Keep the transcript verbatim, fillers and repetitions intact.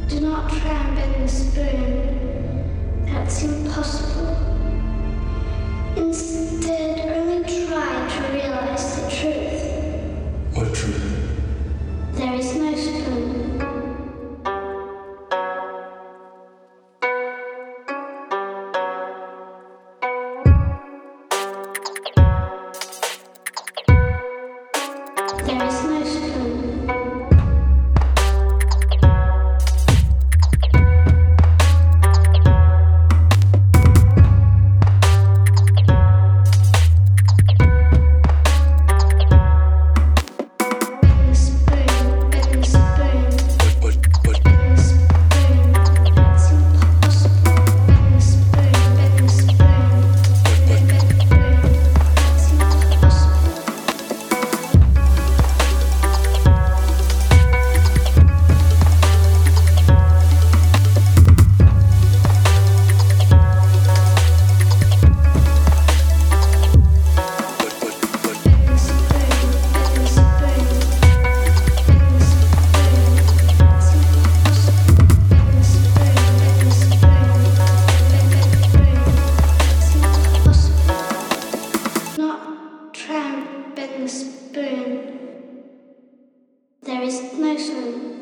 Do not try and bend the spoon. That's impossible. Instead, only try to realize the truth. What truth? There is no spoon. There is no spoon. Try and bend the spoon. There is no spoon.